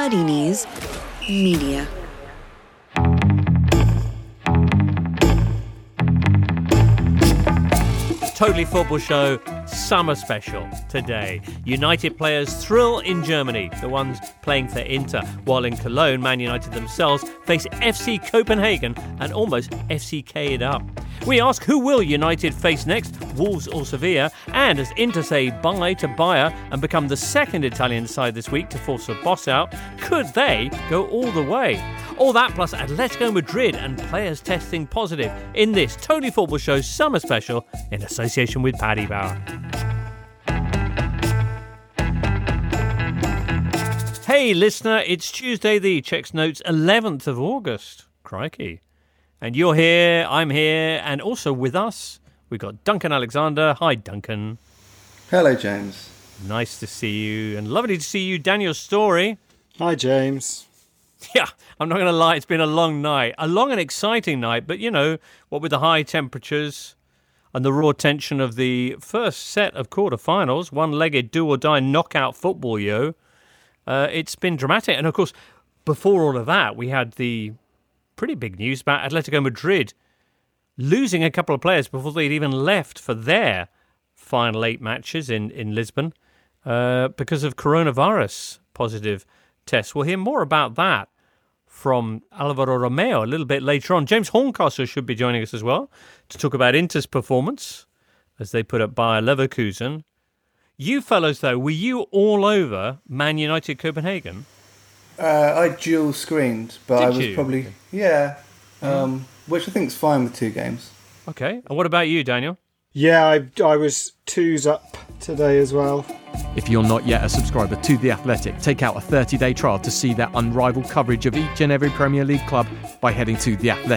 Muddy Knees Media. Totally Football Show summer special today. United players thrill in Germany, the ones playing for Inter, while in Cologne, Man United themselves face FC Copenhagen and almost FCK it up. We ask, who will United face next, Wolves or Sevilla? And as Inter say bye to Bayer and become the second Italian side this week to force a boss out, could they go all the way? All that plus Atletico Madrid and players testing positive in this Totally Football Show summer special in association with Paddy Power. Hey listener, it's Tuesday the Checks Notes 11th of August. Crikey. And you're here, I'm here, and also with us, we've got Duncan Alexander. Hi, Duncan. Hello, James. Nice to see you, and lovely to see you, Daniel Story. Hi, James. Yeah, I'm not going to lie, it's been a long night. A long and exciting night, but you know, what with the high temperatures and the raw tension of the first set of quarterfinals, one-legged do-or-die knockout football, it's been dramatic. And of course, before all of that, we had the pretty big news about Atletico Madrid losing a couple of players before they'd even left for their final 8 matches in Lisbon because of coronavirus positive tests. We'll hear more about that from Alvaro Romeo a little bit later on. James Horncastle should be joining us as well to talk about Inter's performance as they put up Bayer Leverkusen. You fellows, though, were you all over Man United Copenhagen? I dual screened, but Did I was you? probably which I think is fine with 2 games. Okay. And what about you, Daniel? Yeah, I was 2s up today as well. If you're not yet a subscriber to The Athletic, take out a 30-day trial to see their unrivaled coverage of each and every Premier League club by heading to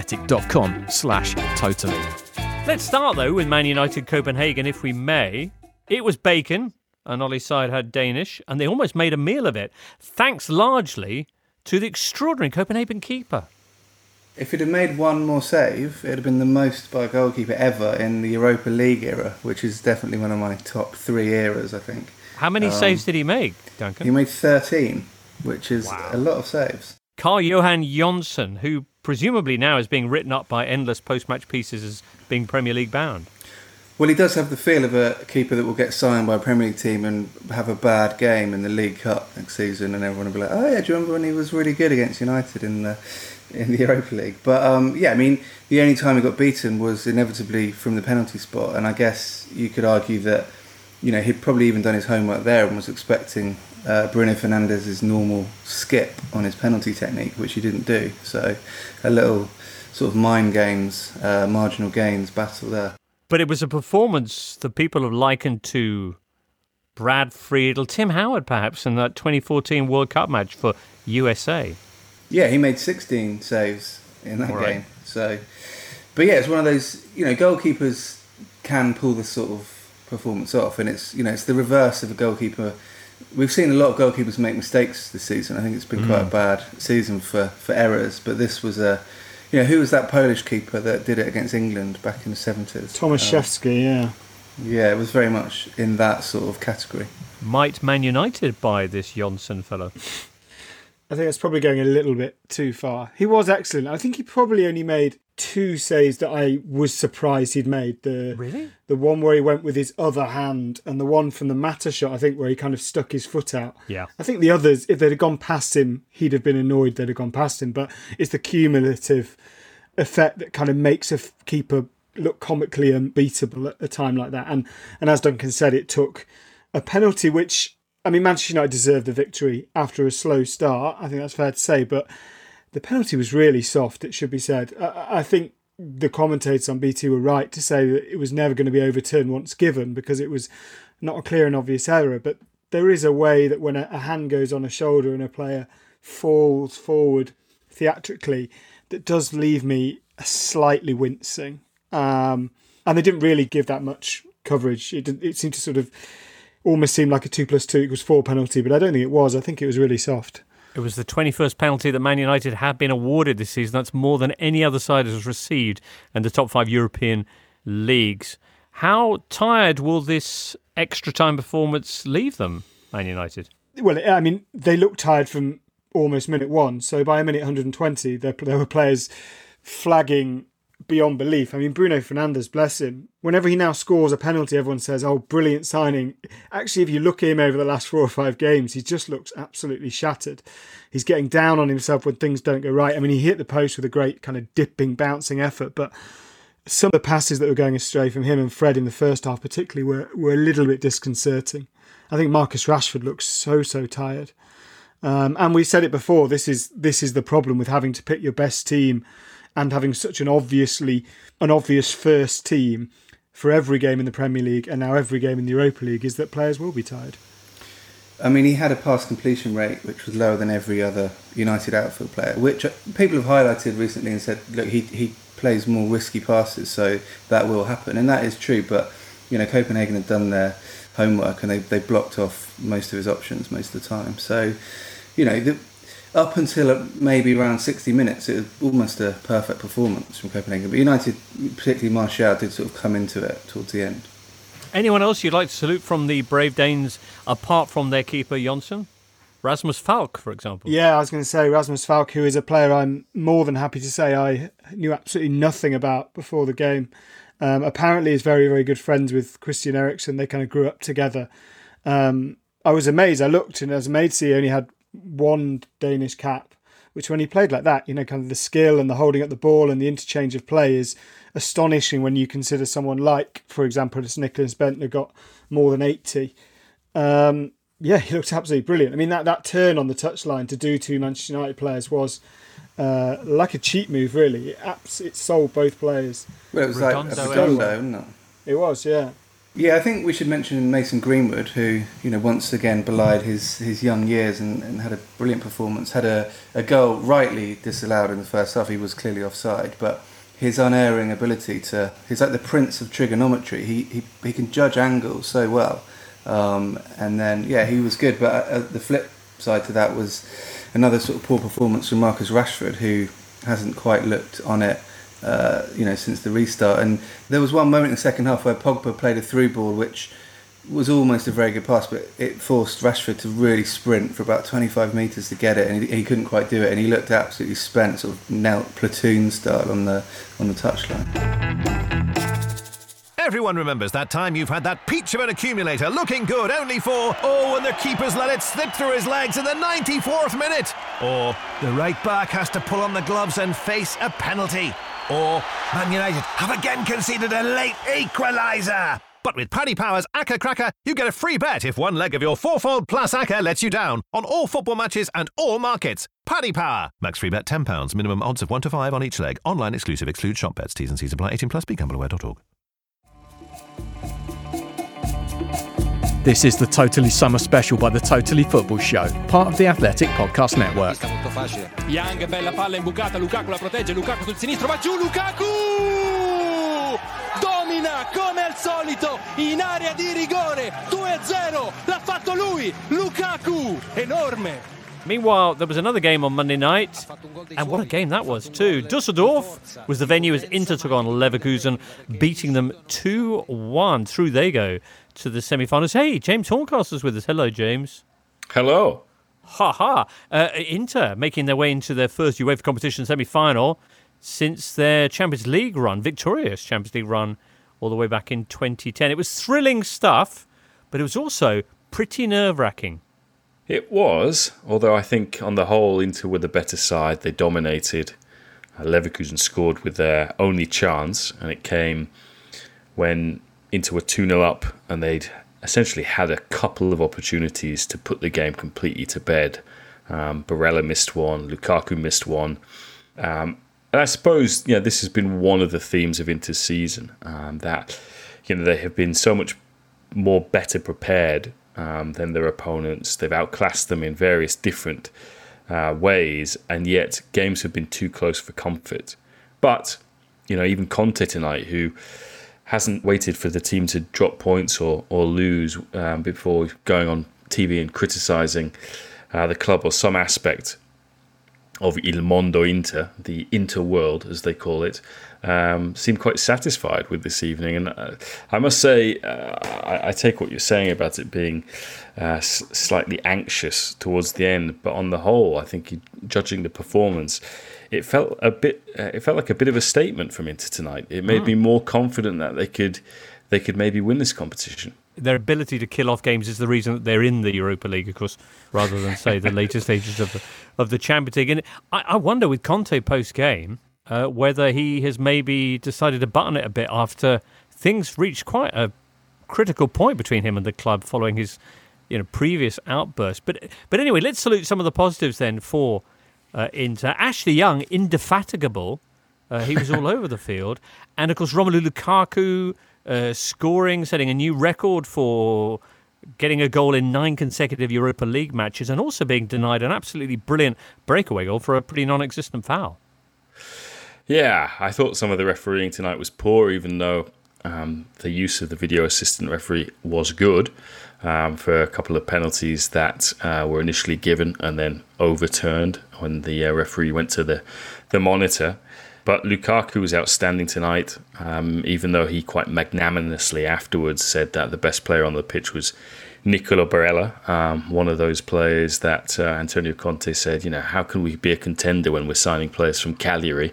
theathletic.com/totally. Let's start, though, with Man United Copenhagen, if we may. It was bacon, and Ollie's side had Danish, and they almost made a meal of it, thanks largely to the extraordinary Copenhagen keeper. If it had made one more save, it would have been the most by a goalkeeper ever in the Europa League era, which is definitely one of my top 3 eras, I think. How many saves did he make, Duncan? He made 13, which is a lot of saves. Carl-Johan Jonsson, who presumably now is being written up by endless post-match pieces as being Premier League bound. Well, he does have the feel of a keeper that will get signed by a Premier League team and have a bad game in the League Cup next season, and everyone will be like, oh yeah, do you remember when he was really good against United in the Europa League? But I mean, the only time he got beaten was inevitably from the penalty spot, and I guess you could argue that, you know, he'd probably even done his homework there and was expecting Bruno Fernandes's normal skip on his penalty technique, which he didn't do. So a little sort of mind games, marginal gains battle there. But it was a performance that people have likened to Brad Friedel, Tim Howard perhaps, in that 2014 World Cup match for USA. Yeah, he made 16 saves in that game. So, but yeah, it's one of those, you know, goalkeepers can pull this sort of performance off, and it's, you know, it's the reverse of a goalkeeper. We've seen a lot of goalkeepers make mistakes this season. I think it's been quite a bad season for errors, but this was a, you know, who was that Polish keeper that did it against England back in the 70s? Tomaszewski, yeah. Yeah, it was very much in that sort of category. Might Man United buy this Jonsson fellow? I think that's probably going a little bit too far. He was excellent. I think he probably only made 2 saves that I was surprised he'd made. Really? The one where he went with his other hand, and the one from the Mata shot, I think, where he kind of stuck his foot out. Yeah. I think the others, if they'd have gone past him, he'd have been annoyed they'd have gone past him. But it's the cumulative effect that kind of makes a keeper look comically unbeatable at a time like that. And as Duncan said, it took a penalty, which, I mean, Manchester United deserved the victory after a slow start. I think that's fair to say, but the penalty was really soft, it should be said. I think the commentators on BT were right to say that it was never going to be overturned once given, because it was not a clear and obvious error. But there is a way that when a hand goes on a shoulder and a player falls forward theatrically, that does leave me slightly wincing. And they didn't really give that much coverage. It seemed to sort of almost seem like a 2+2=4 penalty, but I don't think it was. I think it was really soft. It was the 21st penalty that Man United have been awarded this season. That's more than any other side has received in the top 5 European leagues. How tired will this extra time performance leave them, Man United? Well, I mean, they looked tired from almost minute 1. So by a minute 120, there were players flagging beyond belief. I mean, Bruno Fernandes, bless him, whenever he now scores a penalty, everyone says, oh, brilliant signing. Actually, if you look at him over the last 4 or 5 games, he just looks absolutely shattered. He's getting down on himself when things don't go right. I mean, he hit the post with a great kind of dipping, bouncing effort, but some of the passes that were going astray from him and Fred in the first half particularly were a little bit disconcerting. I think Marcus Rashford looks so tired. And we said it before, this is the problem with having to pick your best team and having such an obvious first team for every game in the Premier League and now every game in the Europa League, is that players will be tired. I mean, he had a pass completion rate which was lower than every other United outfield player, which people have highlighted recently and said, look, he plays more risky passes, so that will happen. And that is true, but Copenhagen had done their homework and they blocked off most of his options most of the time. So, up until maybe around 60 minutes, it was almost a perfect performance from Copenhagen. But United, particularly Martial, did sort of come into it towards the end. Anyone else you'd like to salute from the Brave Danes apart from their keeper, Jonsson? Rasmus Falk, for example. Yeah, I was going to say Rasmus Falk, who is a player I'm more than happy to say I knew absolutely nothing about before the game. Apparently he's very, very good friends with Christian Eriksen. They kind of grew up together. I was amazed. I looked, and as a maid see, he only had 1 Danish cap, which when he played like that, kind of the skill and the holding up the ball and the interchange of play is astonishing when you consider someone like, for example, as Nicholas Bentner got more than 80. Yeah, he looked absolutely brilliant. I mean, that turn on the touchline to do 2 Manchester United players was like a cheat move, really. It sold both players. Well, it was Redondo, like a Redondo, wasn't it? It was, yeah. Yeah, I think we should mention Mason Greenwood, who once again belied his young years and had a brilliant performance. Had a goal rightly disallowed in the first half. He was clearly offside, but his unerring ability he's like the prince of trigonometry. He can judge angles so well. And then, he was good. But the flip side to that was another sort of poor performance from Marcus Rashford, who hasn't quite looked on it, since the restart. And there was one moment in the second half where Pogba played a through ball, which was almost a very good pass, but it forced Rashford to really sprint for about 25 metres to get it, and he couldn't quite do it. And he looked absolutely spent, sort of knelt platoon style on the touchline. Everyone remembers that time you've had that peach of an accumulator looking good only for, and the keeper's let it slip through his legs in the 94th minute. Or the right back has to pull on the gloves and face a penalty. Or Man United have again conceded a late equaliser. But with Paddy Power's Acca Cracker, you get a free bet if one leg of your fourfold plus Acca lets you down on all football matches and all markets. Paddy Power. Max free bet £10. Minimum odds of 1 to 5 on each leg. Online exclusive. Excludes shop bets. T's and C's apply. 18 plus. BeGambleAware.org. This is the Totally Summer Special by the Totally Football Show, part of the Athletic Podcast Network. Young, bella palla imbucata, Lukaku la protegge, Lukaku sul sinistro, va giù, Lukaku! Domina come al solito in area di rigore, 2-0, l'ha fatto lui, Lukaku, enorme. Meanwhile, there was another game on Monday night, and what a game that was too. Dusseldorf was the venue as Inter took on Leverkusen, beating them 2-1. Through they go to the semi-finals. Hey, James Horncastle's with us. Hello, James. Hello. Ha. Inter making their way into their first UEFA competition semi-final since their Champions League run, victorious Champions League run all the way back in 2010. It was thrilling stuff, but it was also pretty nerve-wracking. It was, although I think on the whole Inter were the better side. They dominated. Leverkusen scored with their only chance, and it came when Inter were 2-0 up, and they'd essentially had a couple of opportunities to put the game completely to bed. Barella missed one, Lukaku missed one. And I suppose this has been one of the themes of Inter's season, that they have been so much more better prepared than their opponents. They've outclassed them in various different ways, and yet games have been too close for comfort. But even Conte tonight, who hasn't waited for the team to drop points or lose before going on TV and criticising the club or some aspect Il Mondo Inter, the Interworld as they call it, seemed quite satisfied with this evening. And I must say, I take what you're saying about it being slightly anxious towards the end, but on the whole, I think judging the performance, it felt like a bit of a statement from Inter tonight. It made me more confident that they could maybe win this competition. Their ability to kill off games is the reason that they're in the Europa League, of course, rather than, say, the later stages of the Champions League. And I wonder with Conte post-game whether he has maybe decided to button it a bit after things reached quite a critical point between him and the club following his previous outburst. But anyway, let's salute some of the positives then for Inter. Ashley Young, indefatigable. He was all over the field. And, of course, Romelu Lukaku scoring, setting a new record for getting a goal in 9 consecutive Europa League matches, and also being denied an absolutely brilliant breakaway goal for a pretty non-existent foul. Yeah, I thought some of the refereeing tonight was poor, even though the use of the video assistant referee was good for a couple of penalties that were initially given and then overturned when the referee went to the monitor. But Lukaku was outstanding tonight, even though he quite magnanimously afterwards said that the best player on the pitch was Nicolo Barella, one of those players that Antonio Conte said, how can we be a contender when we're signing players from Cagliari?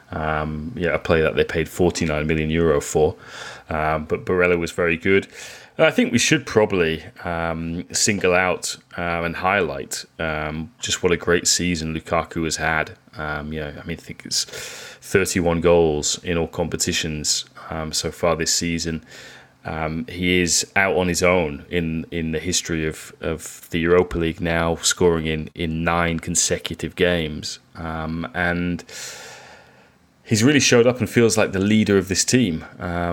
A player that they paid €49 million for. But Barella was very good. I think we should probably single out and highlight just what a great season Lukaku has had. I think it's 31 goals in all competitions so far this season. He is out on his own in the history of the Europa League now, scoring in 9 consecutive games. And he's really showed up and feels like the leader of this team.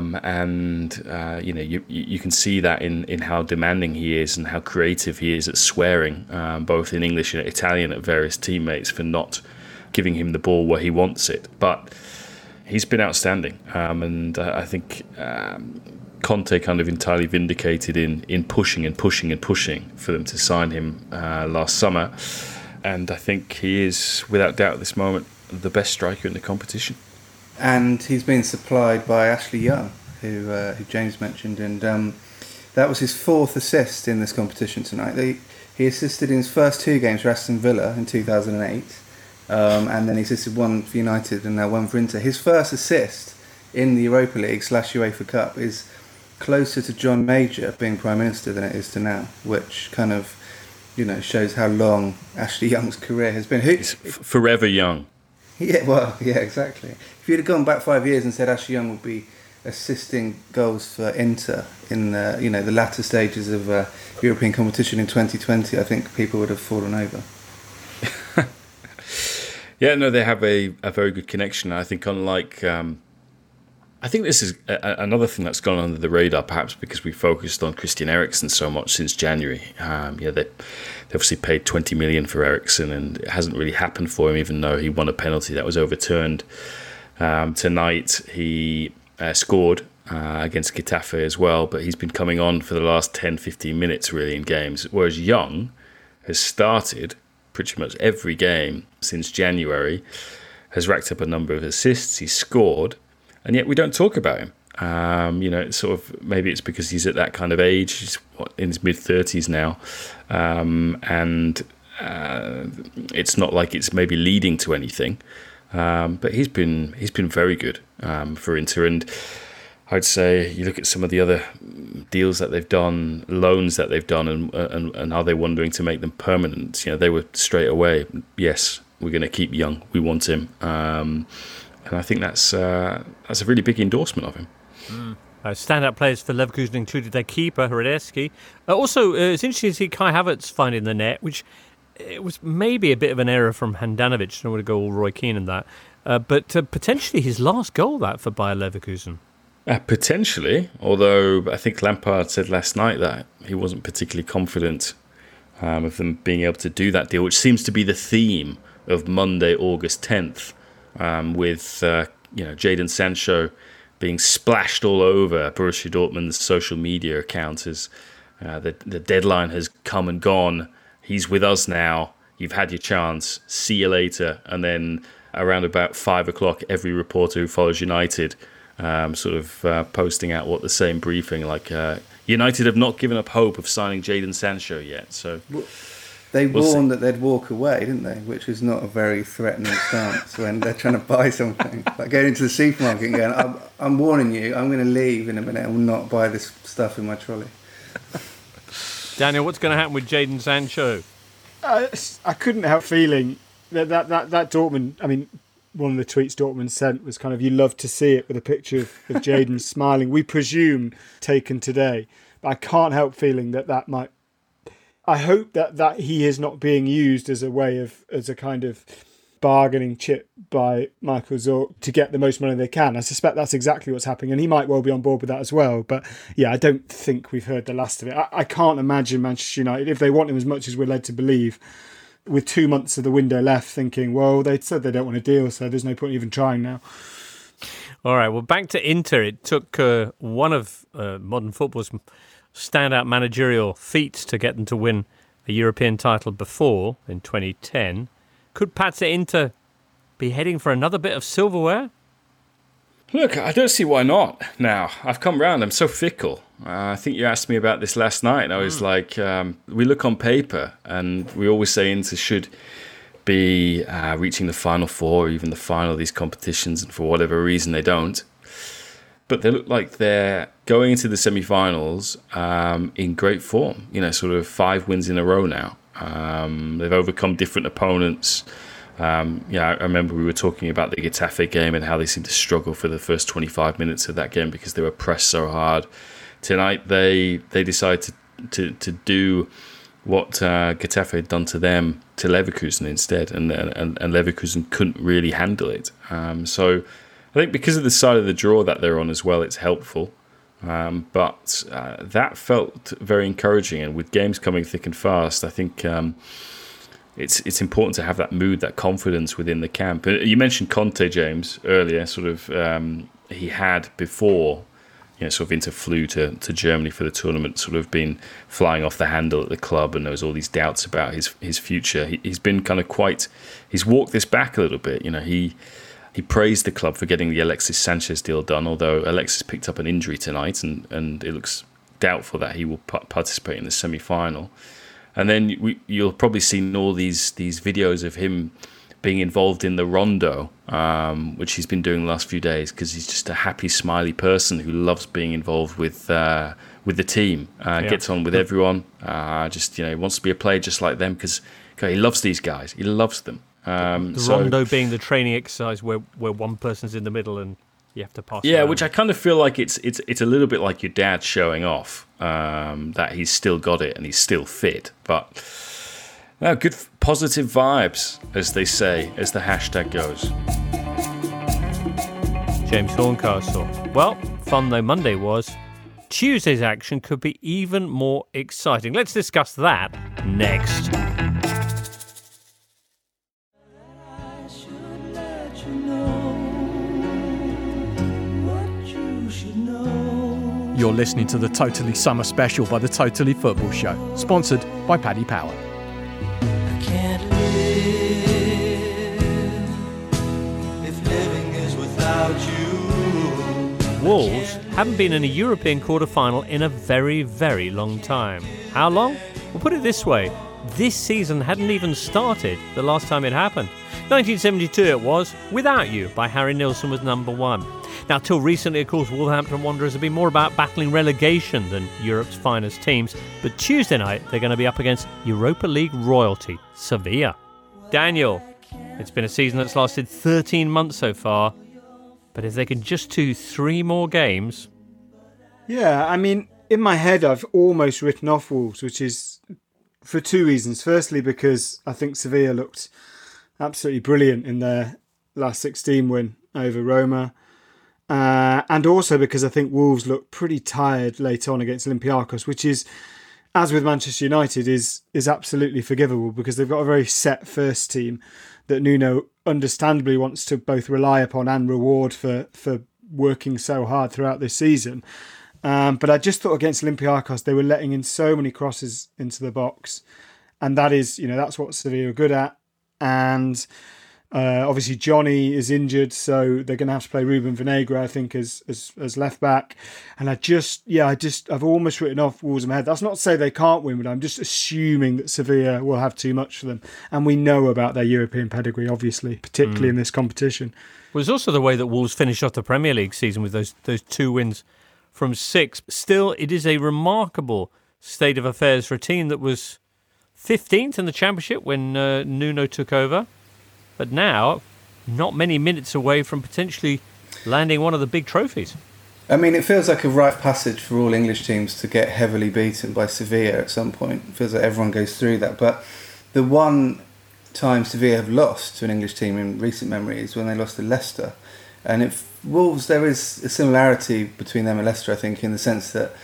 You can see that in how demanding he is and how creative he is at swearing, both in English and Italian, at various teammates for not giving him the ball where he wants it. But he's been outstanding. I think Conte kind of entirely vindicated in pushing and pushing and pushing for them to sign him last summer. And I think he is, without doubt at this moment, the best striker in the competition. And he's been supplied by Ashley Young, who James mentioned, and that was his 4th assist in this competition tonight. He assisted in his first 2 games for Aston Villa in 2008, and then he assisted 1 for United and now 1 for Inter. His first assist in the Europa League / UEFA Cup is closer to John Major being Prime Minister than it is to now, which kind of shows how long Ashley Young's career has been. He's forever young. Yeah, exactly. If you'd have gone back 5 years and said Ashley Young would be assisting goals for Inter in the latter stages of European competition in 2020, I think people would have fallen over. Yeah, no, they have a very good connection. I think unlike... I think this is another thing that's gone under the radar, perhaps because we focused on Christian Eriksen so much since January. They obviously paid 20 million for Eriksen, and it hasn't really happened for him, even though he won a penalty that was overturned. Tonight, he scored against Getafe as well, but he's been coming on for the last 10-15 minutes really in games, whereas Young has started pretty much every game since January, has racked up a number of assists, he's scored, and yet we don't talk about him. It's sort of, maybe it's because he's at that kind of age. He's in his mid-30s now, and it's not like it's maybe leading to anything. But he's been very good for Inter, and I'd say you look at some of the other deals that they've done, loans that they've done, and are they wondering to make them permanent? They were straight away, yes, we're going to keep Young, we want him. And I think that's a really big endorsement of him. Standout players for Leverkusen included their keeper, Hradecky. Also, it's interesting to see Kai Havertz finding the net, which it was maybe a bit of an error from Handanovic. I don't want to go all Roy Keane in that. But potentially his last goal, that, for Bayer Leverkusen. Potentially, although I think Lampard said last night that he wasn't particularly confident of them being able to do that deal, which seems to be the theme of Monday, August 10th. With Jadon Sancho being splashed all over Borussia Dortmund's social media account as the deadline has come and gone. He's with us now. you've had your chance, see you later. And then around about 5 o'clock, every reporter who follows United posting out the same briefing, like United have not given up hope of signing Jadon Sancho yet. So they warned that they'd walk away, didn't they? Which is not a very threatening stance when they're trying to buy something. Like going into the supermarket and going, I'm warning you, I'm going to leave in a minute. I will not buy this stuff in my trolley. Daniel, what's going to happen with Jadon Sancho? I couldn't help feeling that Dortmund, I mean, one of the tweets Dortmund sent was kind of, you love to see it, with a picture of Jadon smiling, we presume taken today. But I can't help feeling that might... I hope that he is not being used as a kind of bargaining chip by Michael Zorc to get the most money they can. I suspect that's exactly what's happening, and he might well be on board with that as well. But yeah, I don't think we've heard the last of it. I can't imagine Manchester United, if they want him as much as we're led to believe, with 2 months of the window left, thinking, well, they said they don't want a deal, so there's no point even trying now. All right, well, back to Inter. It took one of modern football's standout managerial feats to get them to win a European title before, in 2010. Could Pazza Inter be heading for another bit of silverware? Look, I don't see why not now. I've come round. I'm so fickle. I think you asked me about this last night, and I was like, we look on paper, and we always say Inter should be reaching the Final Four, or even the final of these competitions, and for whatever reason they don't. But they look like they're going into the semi-finals in great form. Sort of 5 wins in a row now. They've overcome different opponents. I remember we were talking about the Getafe game and how they seemed to struggle for the first 25 minutes of that game because they were pressed so hard. Tonight they decided to do what Getafe had done to them, to Leverkusen instead, and Leverkusen couldn't really handle it. So I think because of the side of the draw that they're on as well, it's helpful. But that felt very encouraging, and with games coming thick and fast, I think it's important to have that mood, that confidence within the camp. You mentioned Conte, James, earlier. Sort of he had before, sort of Inter flew to Germany for the tournament, sort of been flying off the handle at the club, and there was all these doubts about his future. He's been kind of he's walked this back a little bit. He praised the club for getting the Alexis Sanchez deal done, although Alexis picked up an injury tonight, and it looks doubtful that he will participate in the semi-final. And then you'll probably see all these videos of him being involved in the Rondo, which he's been doing the last few days, because he's just a happy, smiley person who loves being involved with the team, gets on with everyone, he wants to be a player just like them, because he loves these guys. He loves them. Rondo being the training exercise where one person's in the middle and you have to pass. Yeah, around. Which I kind of feel like it's a little bit like your dad showing off that he's still got it and he's still fit. But good positive vibes, as they say, as the hashtag goes. James Horncastle. Well, fun though Monday was, Tuesday's action could be even more exciting. Let's discuss that next. You're listening to the Totally Summer Special by the Totally Football Show, sponsored by Paddy Power. I can't live if living is without you. Wolves haven't been in a European quarter-final in a very, very long time. How long? We'll put it this way. This season hadn't even started the last time it happened. 1972 it was, Without You by Harry Nilsson was number 1. Now, till recently, of course, Wolverhampton Wanderers have been more about battling relegation than Europe's finest teams. But Tuesday night, they're going to be up against Europa League royalty, Sevilla. Daniel, it's been a season that's lasted 13 months so far. But if they can just do 3 more games... Yeah, I mean, in my head, I've almost written off Wolves, which is for 2 reasons. Firstly, because I think Sevilla looked absolutely brilliant in their last 16 win over Roma. And also because I think Wolves looked pretty tired late on against Olympiacos, which is, as with Manchester United, is absolutely forgivable because they've got a very set first team that Nuno understandably wants to both rely upon and reward for working so hard throughout this season. But I just thought against Olympiacos, they were letting in so many crosses into the box. and that is, that's what Sevilla are good at. And obviously Johnny is injured, so they're going to have to play Ruben Vinagre, I think, as left back. And I've almost written off Wolves in my head. That's not to say they can't win, but I'm just assuming that Sevilla will have too much for them. And we know about their European pedigree, obviously, particularly in this competition. Well, it's also the way that Wolves finished off the Premier League season with those 2 wins from 6. Still, it is a remarkable state of affairs for a team that was 15th in the Championship when Nuno took over. But now, not many minutes away from potentially landing one of the big trophies. I mean, it feels like a rite of passage for all English teams to get heavily beaten by Sevilla at some point. It feels like everyone goes through that. But the one time Sevilla have lost to an English team in recent memory is when they lost to Leicester. And Wolves, there is a similarity between them and Leicester, I think, in the sense that,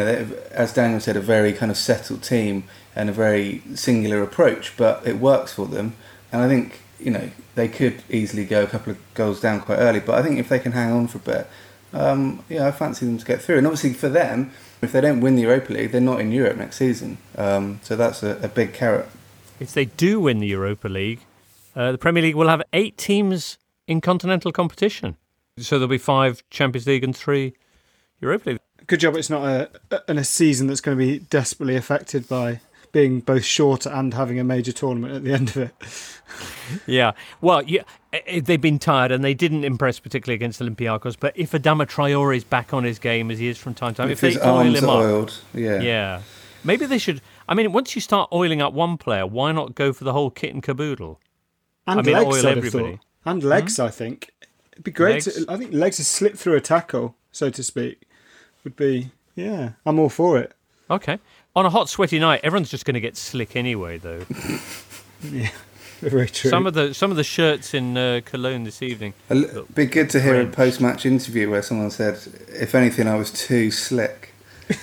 as Daniel said, a very kind of settled team and a very singular approach, but it works for them. And I think, they could easily go a couple of goals down quite early, but I think if they can hang on for a bit, I fancy them to get through. And obviously for them, if they don't win the Europa League, they're not in Europe next season. So that's a big carrot. If they do win the Europa League, the Premier League will have 8 teams in continental competition. So there'll be 5 Champions League and 3 Europa League. Good job it's not a season that's going to be desperately affected by being both short and having a major tournament at the end of it. Yeah. Well, they've been tired and they didn't impress particularly against Olympiacos, but if Adama Traore is back on his game as he is from time to time, if they oil him up, yeah, maybe they should. I mean, once you start oiling up one player, why not go for the whole kit and caboodle? And legs, oil everybody. And legs, I think. It'd be great. I think legs to slip through a tackle, so to speak, would be, I'm all for it. Okay. On a hot, sweaty night, everyone's just going to get slick anyway, though. Yeah, very true. Some of the shirts in Cologne this evening. It'd be good to hear a post-match interview where someone said, if anything, I was too slick.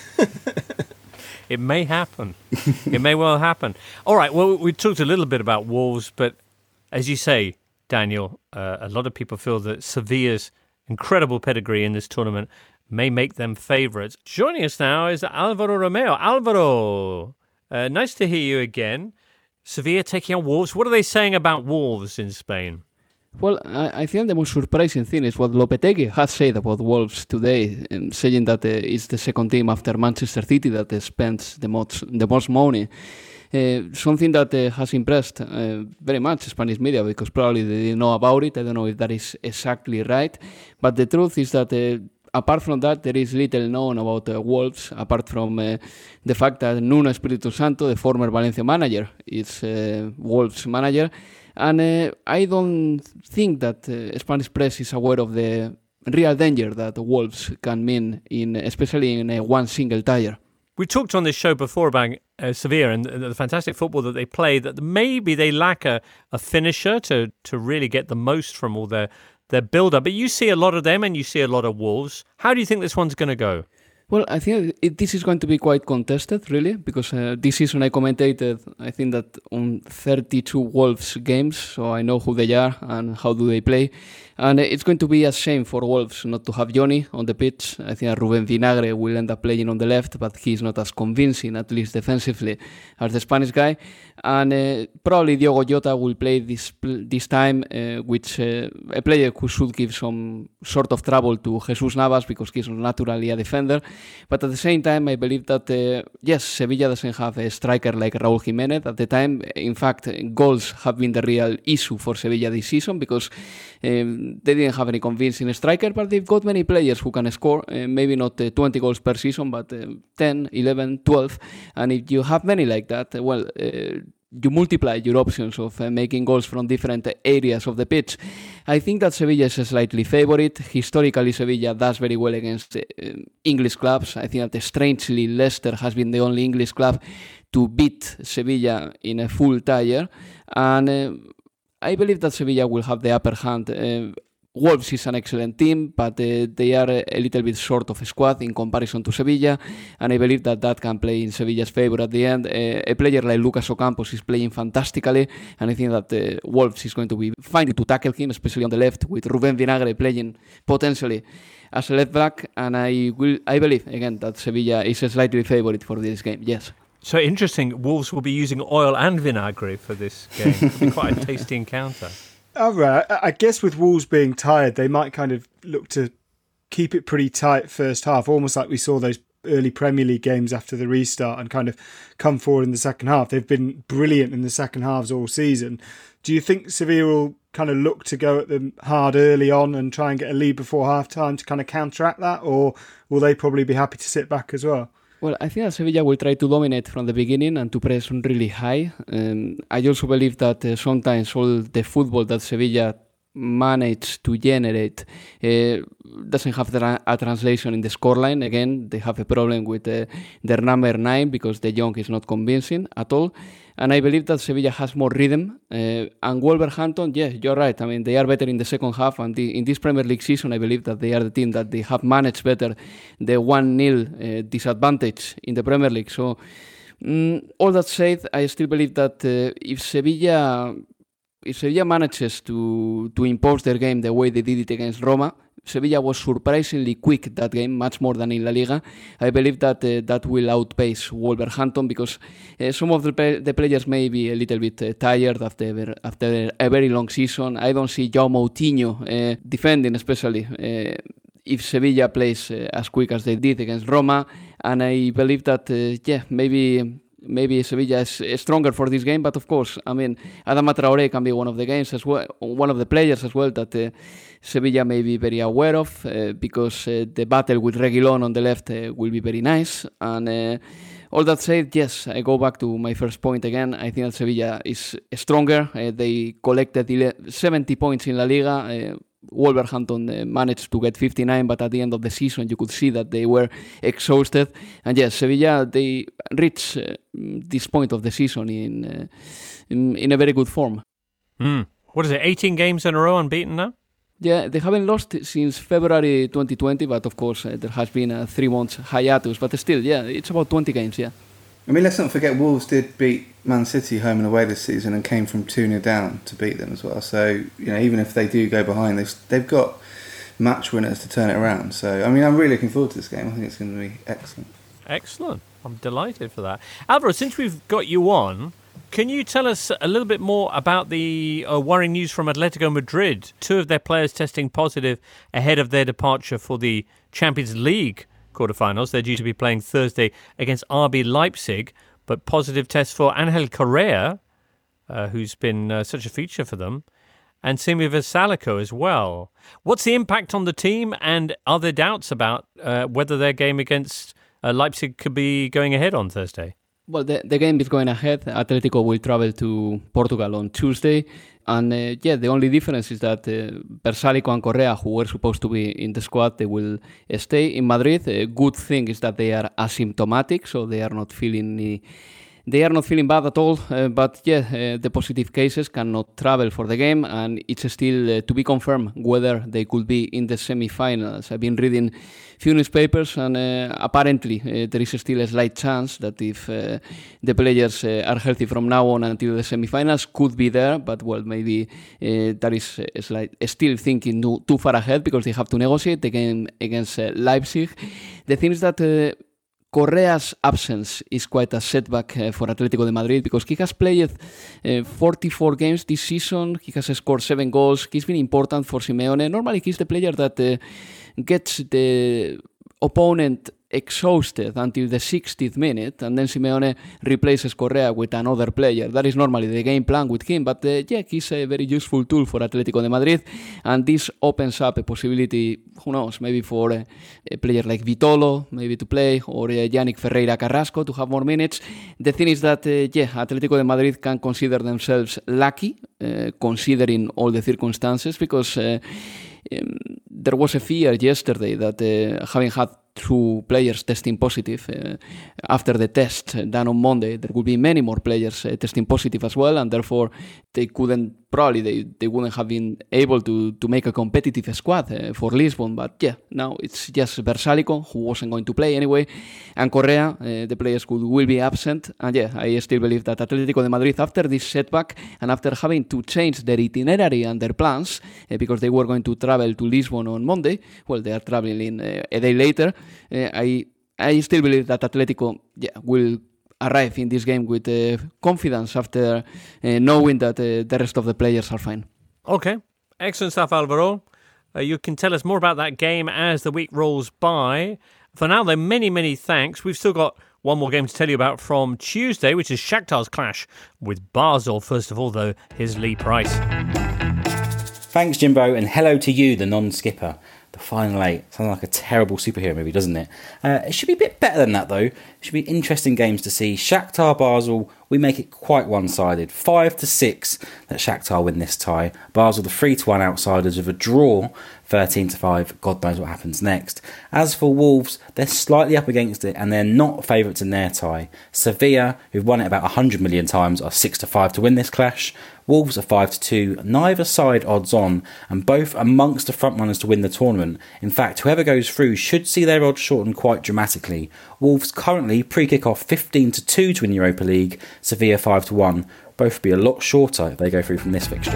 It may happen. It may well happen. All right, well, we talked a little bit about Wolves, but as you say, Daniel, a lot of people feel that Sevilla's incredible pedigree in this tournament may make them favourites. Joining us now is Alvaro Romeo. Alvaro, nice to hear you again. Sevilla taking on Wolves. What are they saying about Wolves in Spain? Well, I think the most surprising thing is what Lopetegui has said about Wolves today, saying that it's the second team after Manchester City that spends the most money. Something that has impressed very much Spanish media, because probably they didn't know about it. I don't know if that is exactly right. But the truth is that apart from that, there is little known about Wolves, apart from the fact that Nuno Espírito Santo, the former Valencia manager, is Wolves manager. And I don't think that Spanish press is aware of the real danger that Wolves can mean, especially in one single tire. We talked on this show before about Sevilla and the fantastic football that they play, that maybe they lack a finisher to really get the most from all their build-up. But you see a lot of them and you see a lot of Wolves. How do you think this one's going to go? Well, I think this is going to be quite contested, really, because this season I commentated, I think that on 32 Wolves games, so I know who they are and how do they play. And it's going to be a shame for Wolves not to have Johnny on the pitch. I think that Ruben Vinagre will end up playing on the left, but he's not as convincing, at least defensively, as the Spanish guy. And probably Diogo Jota will play this time, which a player who should give some sort of trouble to Jesus Navas, because he's not naturally a defender. But at the same time, I believe that, yes, Sevilla doesn't have a striker like Raúl Jiménez at the time. In fact, goals have been the real issue for Sevilla this season, because they didn't have any convincing striker, but they've got many players who can score, maybe not 20 goals per season, but 10, 11, 12. And if you have many like that, well, you multiply your options of making goals from different areas of the pitch. I think that Sevilla is a slightly favourite. Historically, Sevilla does very well against English clubs. I think that strangely, Leicester has been the only English club to beat Sevilla in a full tire. And I believe that Sevilla will have the upper hand. Wolves is an excellent team, but they are a little bit short of a squad in comparison to Sevilla, and I believe that can play in Sevilla's favour at the end. A player like Lucas Ocampos is playing fantastically, and I think that Wolves is going to be fine to tackle him, especially on the left, with Ruben Vinagre playing potentially as a left back, and I believe, again, that Sevilla is a slightly favourite for this game, yes. So interesting. Wolves will be using oil and vinagre for this game. It'll be quite a tasty encounter. All right. I guess with Wolves being tired, they might kind of look to keep it pretty tight first half, almost like we saw those early Premier League games after the restart, and kind of come forward in the second half. They've been brilliant in the second halves all season. Do you think Sevilla will kind of look to go at them hard early on and try and get a lead before half-time to kind of counteract that, or will they probably be happy to sit back as well? Well, I think that Sevilla will try to dominate from the beginning and to press really high. I also believe that sometimes all the football that Sevilla managed to generate doesn't have a translation in the scoreline. Again, they have a problem with their number 9 because De Jong is not convincing at all. And I believe that Sevilla has more rhythm. And Wolverhampton, yes, you're right. I mean, they are better in the second half. And in this Premier League season, I believe that they are the team that they have managed better the 1-0 disadvantage in the Premier League. So, all that said, I still believe that if Sevilla manages to impose their game the way they did it against Roma, Sevilla was surprisingly quick that game, much more than in La Liga. I believe that that will outpace Wolverhampton because some of the players may be a little bit tired after a very long season. I don't see João Moutinho defending, especially if Sevilla plays as quick as they did against Roma. And I believe that, maybe Sevilla is stronger for this game, but of course, I mean, Adama Traoré can be one of the games as well, one of the players as well that Sevilla may be very aware of because the battle with Reguilón on the left will be very nice. And all that said, yes, I go back to my first point again. I think that Sevilla is stronger. They collected 70 points in La Liga. Wolverhampton managed to get 59, but at the end of the season you could see that they were exhausted. And yes, Sevilla, they reached this point of the season in a very good form. What is it, 18 games in a row unbeaten now? Yeah, they haven't lost since February 2020, but of course there has been a 3 months hiatus, but still, yeah, it's about 20 games, yeah. I mean, let's not forget Wolves did beat Man City home and away this season and came from 2-0 down to beat them as well. So, even if they do go behind, they've got match winners to turn it around. So, I mean, I'm really looking forward to this game. I think it's going to be excellent. Excellent. I'm delighted for that. Alvaro, since we've got you on, can you tell us a little bit more about the worrying news from Atletico Madrid? 2 of their players testing positive ahead of their departure for the Champions League quarterfinals. They're due to be playing Thursday against RB Leipzig, but positive tests for Angel Correa, who's been such a feature for them, and Simi Vasalico as well. What's the impact on the team, and are there doubts about whether their game against Leipzig could be going ahead on Thursday? Well, the game is going ahead. Atletico will travel to Portugal on Tuesday. And the only difference is that Versalico and Correa, who were supposed to be in the squad, they will stay in Madrid. A good thing is that they are asymptomatic, so they are not feeling bad at all. But the positive cases cannot travel for the game, and it's still to be confirmed whether they could be in the semi-finals. I've been reading few newspapers, and apparently there is still a slight chance that if the players are healthy from now on until the semi-finals, could be there. But well, maybe that is still thinking too far ahead because they have to negotiate the game against Leipzig. The thing is that Correa's absence is quite a setback for Atletico de Madrid because he has played 44 games this season. He has scored 7 goals. He's been important for Simeone. Normally, he's the player that gets the opponent exhausted until the 60th minute, and then Simeone replaces Correa with another player. That is normally the game plan with him, but he's a very useful tool for Atletico de Madrid, and this opens up a possibility, who knows, maybe for a player like Vitolo maybe to play, or Yannick Ferreira Carrasco to have more minutes. The thing is that Atletico de Madrid can consider themselves lucky, considering all the circumstances, because there was a fear yesterday that having had 2 players testing positive after the test done on Monday, there would be many more players testing positive as well, and therefore they wouldn't have been able to make a competitive squad for Lisbon. But now it's just Versalico, who wasn't going to play anyway, and Correa, the players who will be absent. And I still believe that Atletico de Madrid, after this setback and after having to change their itinerary and their plans because they were going to travel to Lisbon on Monday, well, they are traveling a day later. I still believe that Atletico will arrive in this game with confidence after knowing that the rest of the players are fine. Okay, excellent stuff, Alvaro. You can tell us more about that game as the week rolls by. For now, though, many thanks. We've still got one more game to tell you about from Tuesday, which is Shakhtar's clash with Basel. First of all, though, here's Lee Price. Thanks, Jimbo, and hello to you, the non-skipper. The Final 8. Sounds like a terrible superhero movie, doesn't it? It should be a bit better than that, though. It should be interesting games to see. Shakhtar Basel, we make it quite one-sided. 5-6 that Shakhtar win this tie. Basel, the 3-1 outsiders with a draw, 13-5. God knows what happens next. As for Wolves, they're slightly up against it, and they're not favourites in their tie. Sevilla, who've won it about 100 million times, are 6-5 to win this clash. Wolves are 5-2, neither side odds on, and both amongst the frontrunners to win the tournament. In fact, whoever goes through should see their odds shorten quite dramatically. Wolves currently pre-kick-off 15-2 to win Europa League, Sevilla 5-1. Both will be a lot shorter if they go through from this fixture.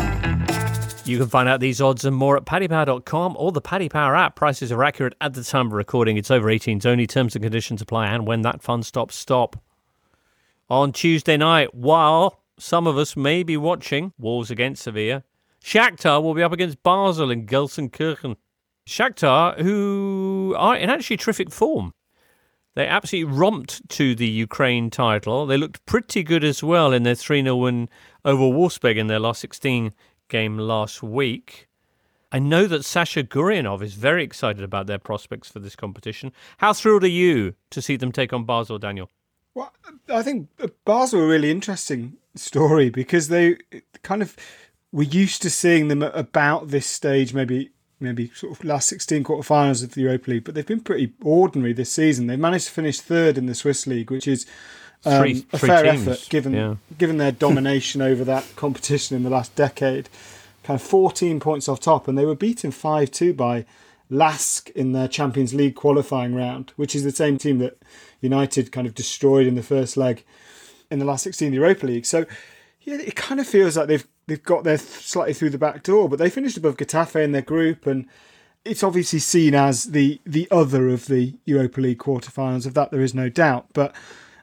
You can find out these odds and more at paddypower.com or the Paddy Power app. Prices are accurate at the time of recording. It's over 18s only. Terms and conditions apply, and when that fun stops, stop. On Tuesday night, while some of us may be watching Wolves against Sevilla, Shakhtar will be up against Basel in Gelsenkirchen. Shakhtar, who are in actually terrific form. They absolutely romped to the Ukraine title. They looked pretty good as well in their 3-0 win over Wolfsburg in their last 16 game last week. I know that Sasha Gurianov is very excited about their prospects for this competition. How thrilled are you to see them take on Basel, Daniel? Well, I think Basel are a really interesting story because they kind of, we're used to seeing them at about this stage, maybe sort of last 16 quarterfinals of the Europa League, but they've been pretty ordinary this season. They've managed to finish third in the Swiss League, which is a fair effort given their domination over that competition in the last decade. Kind of 14 points off top, and they were beaten 5-2 by Lask in their Champions League qualifying round, which is the same team that United kind of destroyed in the first leg in the last 16 of the Europa League. So yeah, it kind of feels like they've got there slightly through the back door, but they finished above Getafe in their group, and it's obviously seen as the other of the Europa League quarterfinals. Of that, there is no doubt. But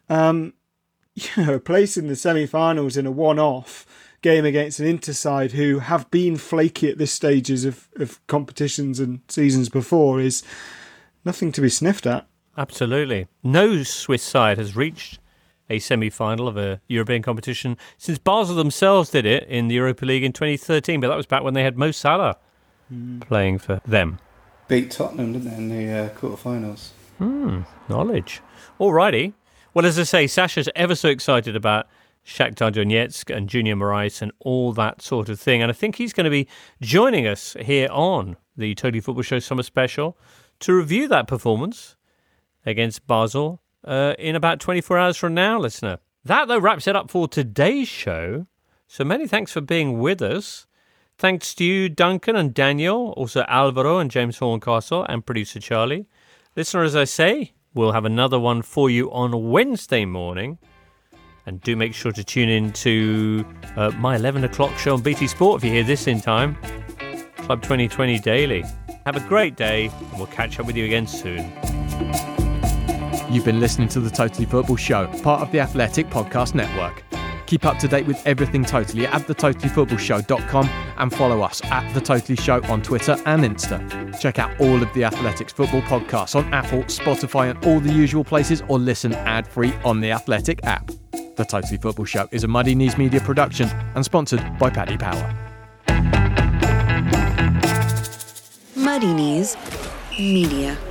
a place in the semi-finals in a one-off game against an Inter side who have been flaky at this stages of competitions and seasons before is nothing to be sniffed at. Absolutely. No Swiss side has reached a semi-final of a European competition since Basel themselves did it in the Europa League in 2013, but that was back when they had Mo Salah playing for them. Beat Tottenham, didn't they, in the quarterfinals? Knowledge. Alrighty. Well, as I say, Sasha's ever so excited about Shakhtar Donetsk and Junior Moraes and all that sort of thing. And I think he's going to be joining us here on the Totally Football Show Summer Special to review that performance against Basel in about 24 hours from now, listener. That, though, wraps it up for today's show. So many thanks for being with us. Thanks to you, Duncan and Daniel, also Alvaro and James Horncastle, and producer Charlie. Listener, as I say, we'll have another one for you on Wednesday morning. And do make sure to tune in to my 11 o'clock show on BT Sport if you hear this in time. Club 2020 Daily. Have a great day, and we'll catch up with you again soon. You've been listening to The Totally Football Show, part of the Athletic Podcast Network. Keep up to date with everything Totally at thetotallyfootballshow.com and follow us at The Totally Show on Twitter and Insta. Check out all of the Athletics football podcasts on Apple, Spotify and all the usual places, or listen ad-free on the Athletic app. The Totally Football Show is a Muddy Knees Media production and sponsored by Paddy Power. Muddy Knees Media.